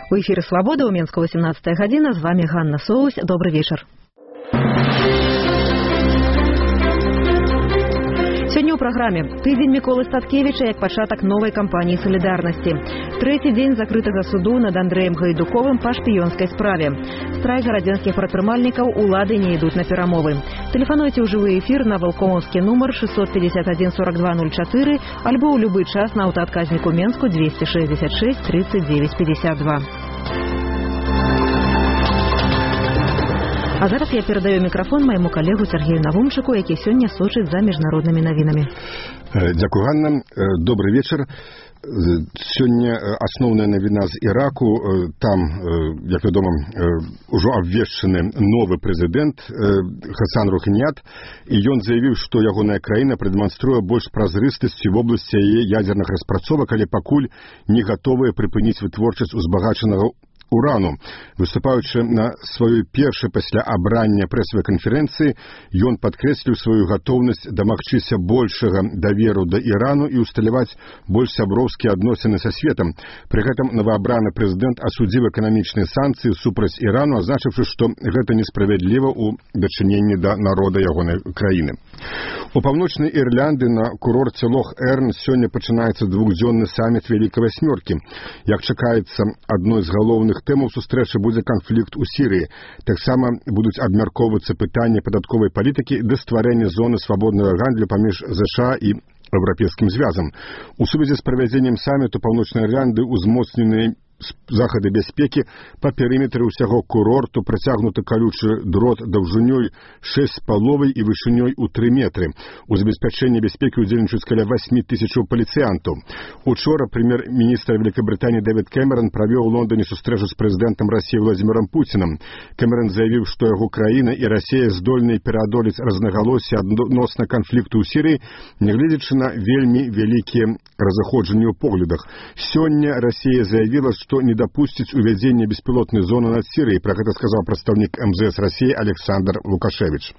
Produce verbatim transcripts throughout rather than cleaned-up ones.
У эфире «Свобода», у Менска восемнадцатая гадзіна, з вами Ганна Соус. Добрый вечер. Сегодня у программе тыдзень Миколы Статкевича як пачатак новой кампании солидарности. Третий день закрытого суду над Андреем Гайдуковым по шпионской справе. Страйк городенских прадпрымальнікаў улады не идут на перамовы. Телефонуйте в живой эфир на волкомовский номер шестьсот пятьдесят один сорок два ноль четыре альбо в любой час на автоотказнику Менску двести шестьдесят шесть тридцать девять пятьдесят два. А зараз я передаю микрофон моему коллегу Сергею Навумчику, який сёння сочыць за міжнароднымі навінамі. Дякую, Ганна. Добрый вечер. Сёння асноўная навіна з Іраку. Там, як вядома, ужо абвешчаны новы прэзідэнт Хасан Руханіят, і ён заявіў, што ягоная краіна прадэманструе больш празрыстасці в обласці яе ядзерных распрацовак, але пакуль не гатовая прыпыніць вытворчасць узбагачанага урану. Выступаючы на сваёй першай пасля абрання прэсавай канферэнцыі, ён падкрэсліў сваю гатоўнасць дамагчыся большага даверу да Ірану і усталяваць больш сяброўскія адносіны са светам. Пры гэтым новаабраны прэзідэнт асудзіў эканамічныя санкцыі супраць Ірану, азначыўшы, што гэта несправядліва ў дачыненні да народа ягонай краіны. У паўночнай Ірландыі на курорце Лох-Эрн сёння пачынаецца двухдзённы саміт Вялікай Васьмёркі. Як чакаецца, адной з галоўных тэмаў сустрэчы будзе канфлікт у Сірыі. Таксама будуць абмяркоўвацца пытанні падатковай палітыкі да стварэння зоны свабоднага гандлю паміж ЗША і Еўрапейскім звязам. У сувязі з правядзеннем саміту Паўночнай Ірландыі узмоцненыя захады бяспекі па перыметры ўсяго курорту працягнуты калючы дрот даўжынёй шэсць з паловай і вышынёй у тры метры. У забеспячэнні бяспекі ўдзельнічаюць каля васьмі тысячаў паліцыянтаў. Учора прэм'ер-міністр Вялікабрытаніі Дэвід Кэмерон правёў у Лондоне сустрэчу з прэзідэнтам Расіі Владзімірам Пуцінам. Кэмерон заявіў, што яго краіна і Расія здольныя пераадолець рознагалоссі адносна канфлікту ў Сірыі, нягледзячы на вельмі вялікія разыходжанні ў поглядах. Сёння Расія заявіла, што не дапусціць увядзення беспілотнай зоны над Сірыяй. Пра гэта сказаў прадстаўнік эм зэ эс Расіі Александр Лукашевіч.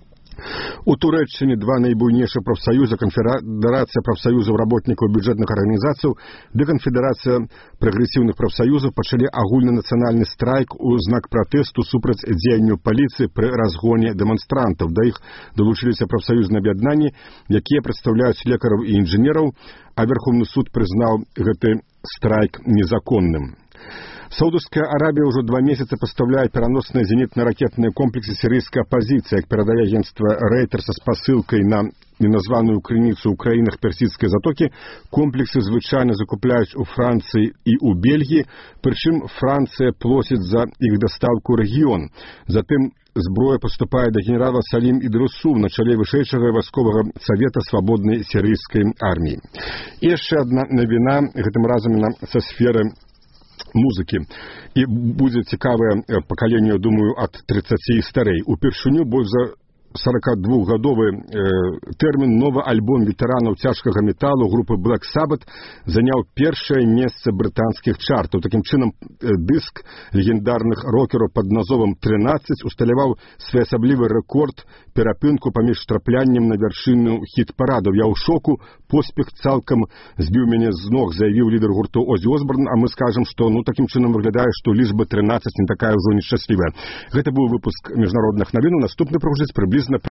У Турэччыне два найбуйнейшых прафсаюза, Канфедэрацыя прафсаюзаў работнікаў бюджэтных арганізацый ды Канфедэрацыя прагрэсіўных прафсаюзаў пачалі агульнанацыянальны страйк у знак пратэсту супраць дзеянняў паліцыі пры разгоне дэманстрантаў. Да іх далучыліся прафсаюзныя аб'яднанні, якія прадстаўляюць лекараў і інжынераў, а Верховны суд прызнаў гэты страйк незаконным. Саудаўская Арабія ўжо два месяцы пастаўляе пераносныя зенітна-ракетныя комплексы сірыйскай апазіцыі, як перадае агенцтва Reuters з пасылкай на неназваную крыніцу ў краінах Персідскай затокі. Комплексы звычайна закупляюць у Францыі і ў Бельгіі, прычым Францыя плоціць за іх дастаўку рэгіён. Затым зброя паступае да генерала Салім Ідрусу на чале вышэйшага вайсковага савета свабоднай сірыйскай арміі. І яшчэ адна навіна, гэтым разам са сферы музыкі. І будзе цікавае пакаленне, думаю, ад трыццаці і старэй. Упершыню больш за сорокадвухгадовы э, тэрмін новы альбом ветэранаў цяжкага металу групы Black Sabbath заняў першае месца брытанскіх чартаў. Такім чынам, э, дыск легендарных рокераў пад назвом трынаццаць усталяваў своеасаблівы рэкорд перапынку паміж трапляннем на вяршыну хіт-парадаў. Я ў шоку, поспех цалкам збіў мяне з ног, заявіў лідар гурту Озі Осборн, а мы скажам, што ну такім чынам выглядае, што лічба трынаццаць не такая ўжо нешчаслівая. Гэта быў выпуск міжнародных навін. Наступны прагучыць прыблізна